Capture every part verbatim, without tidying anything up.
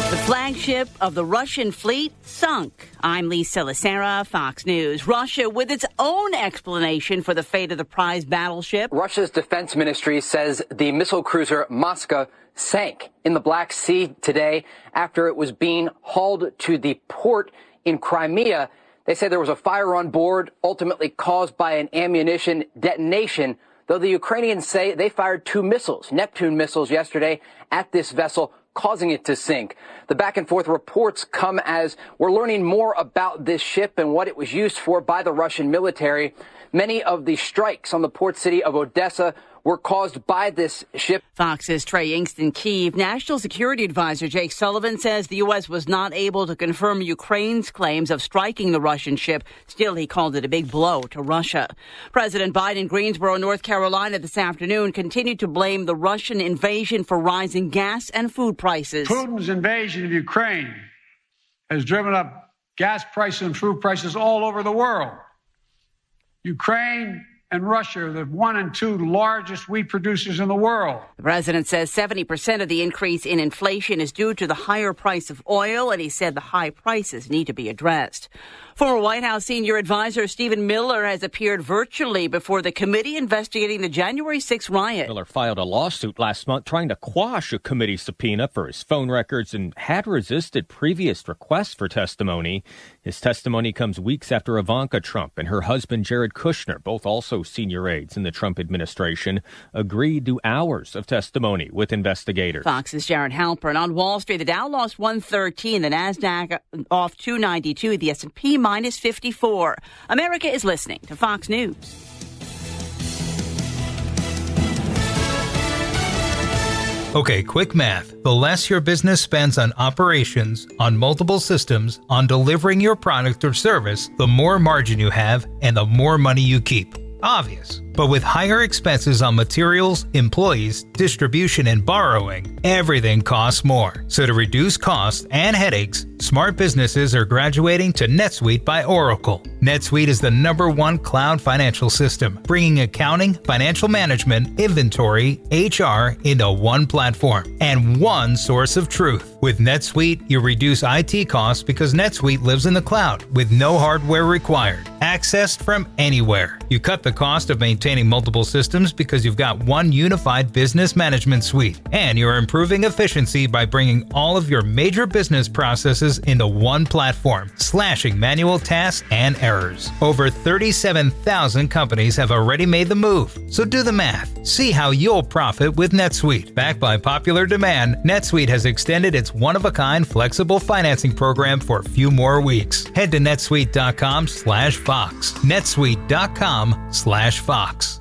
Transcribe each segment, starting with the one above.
The flagship of the Russian fleet sunk. I'm Lisa Lacera, Fox News. Russia with its own explanation for the fate of the prize battleship. Russia's defense ministry says the missile cruiser Moskva sank in the Black Sea today after it was being hauled to the port in Crimea. They say there was a fire on board, ultimately caused by an ammunition detonation, though the Ukrainians say they fired two missiles, Neptune missiles, yesterday at this vessel, causing it to sink. The back and forth reports come as we're learning more about this ship and what it was used for by the Russian military. Many of the strikes on the port city of Odessa were caused by this ship. Fox's Trey Yingst in Kyiv. National Security Advisor Jake Sullivan says the U S was not able to confirm Ukraine's claims of striking the Russian ship. Still, he called it a big blow to Russia. President Biden in Greensboro, North Carolina this afternoon continued to blame the Russian invasion for rising gas and food prices. Putin's invasion of Ukraine has driven up gas prices and food prices all over the world. Ukraine and Russia are the one and two largest wheat producers in the world. The president says seventy percent of the increase in inflation is due to the higher price of oil, and he said the high prices need to be addressed. Former White House senior advisor Stephen Miller has appeared virtually before the committee investigating the January sixth riot. Miller filed a lawsuit last month trying to quash a committee subpoena for his phone records and had resisted previous requests for testimony. His testimony comes weeks after Ivanka Trump and her husband Jared Kushner, both also senior aides in the Trump administration, agreed to hours of testimony with investigators. Fox's Jared Halpern. On Wall Street, the Dow lost one thirteen, the NASDAQ off two ninety-two, the S and P minus fifty-four. America is listening to Fox News. Okay, quick math. The less your business spends on operations, on multiple systems, on delivering your product or service, the more margin you have and the more money you keep. Obvious. But with higher expenses on materials, employees, distribution, and borrowing, everything costs more. So to reduce costs and headaches, smart businesses are graduating to NetSuite by Oracle. NetSuite is the number one cloud financial system, bringing accounting, financial management, inventory, H R into one platform and one source of truth. With NetSuite, you reduce I T costs because NetSuite lives in the cloud with no hardware required. Accessed from anywhere. You cut the cost of maintaining multiple systems because you've got one unified business management suite. And you're improving efficiency by bringing all of your major business processes into one platform, slashing manual tasks and errors. Over thirty-seven thousand companies have already made the move. So do the math. See how you'll profit with NetSuite. Backed by popular demand, NetSuite has extended its one-of-a-kind flexible financing program for a few more weeks. Head to netsuite.com slash Fox. netsuite.com slash Fox.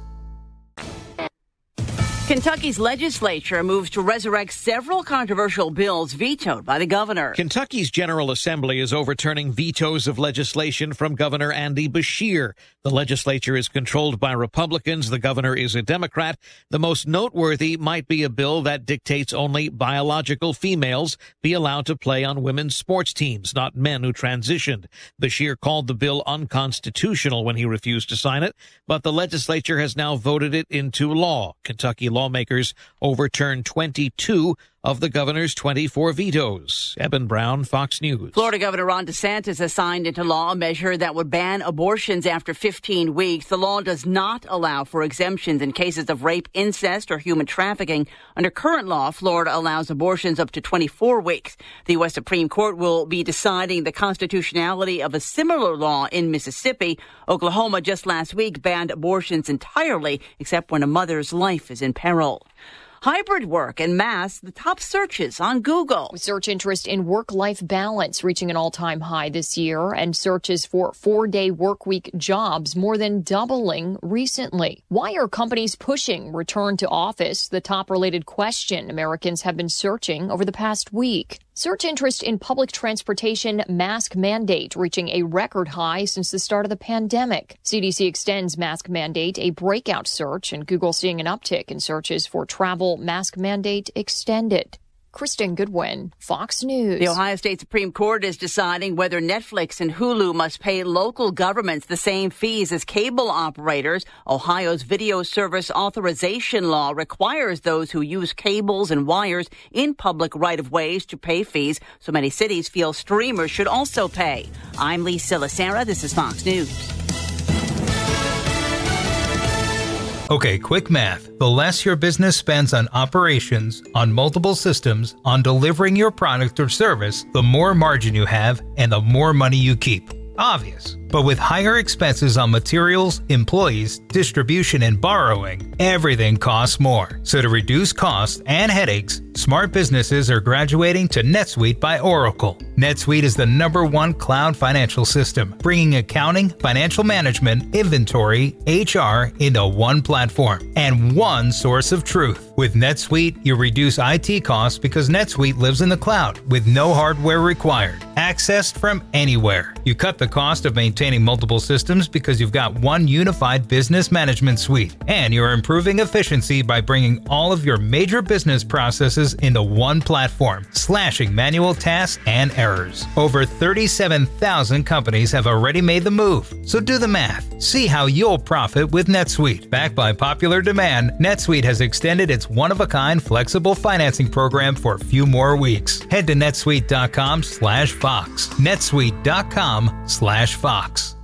Kentucky's legislature moves to resurrect several controversial bills vetoed by the governor. Kentucky's General Assembly is overturning vetoes of legislation from Governor Andy Beshear. The legislature is controlled by Republicans. The governor is a Democrat. The most noteworthy might be a bill that dictates only biological females be allowed to play on women's sports teams, not men who transitioned. Beshear called the bill unconstitutional when he refused to sign it, but the legislature has now voted it into law. Kentucky lawmakers overturned twenty-two of the governor's twenty-four vetoes. Eben Brown, Fox News. Florida Governor Ron DeSantis has signed into law a measure that would ban abortions after fifteen weeks. The law does not allow for exemptions in cases of rape, incest, or human trafficking. Under current law, Florida allows abortions up to twenty-four weeks. The U S Supreme Court will be deciding the constitutionality of a similar law in Mississippi. Oklahoma just last week banned abortions entirely, except when a mother's life is in peril. Hybrid work and masks, the top searches on Google. Search interest in work-life balance reaching an all-time high this year, and searches for four-day workweek jobs more than doubling recently. Why are companies pushing return to office? The top related question Americans have been searching over the past week. Search interest in public transportation mask mandate reaching a record high since the start of the pandemic. C D C extends mask mandate a breakout search, and Google seeing an uptick in searches for travel mask mandate extended. Kristen Goodwin, Fox News. The Ohio State Supreme Court is deciding whether Netflix and Hulu must pay local governments the same fees as cable operators. Ohio's video service authorization law requires those who use cables and wires in public right-of-ways to pay fees. So many cities feel streamers should also pay. I'm Lee Silasera. This is Fox News. Okay, quick math. The less your business spends on operations, on multiple systems, on delivering your product or service, the more margin you have and the more money you keep. Obvious. But with higher expenses on materials, employees, distribution, and borrowing, everything costs more. So to reduce costs and headaches, smart businesses are graduating to NetSuite by Oracle. NetSuite is the number one cloud financial system, bringing accounting, financial management, inventory, H R into one platform and one source of truth. With NetSuite, you reduce I T costs because NetSuite lives in the cloud with no hardware required, accessed from anywhere. You cut the cost of maintaining multiple systems because you've got one unified business management suite, and you're improving efficiency by bringing all of your major business processes into one platform, slashing manual tasks and errors. Over thirty-seven thousand companies have already made the move, so do the math. See how you'll profit with NetSuite. Backed by popular demand, NetSuite has extended its one-of-a-kind flexible financing program for a few more weeks. Head to netsuite dot com slash Fox. netsuite dot com slash Fox.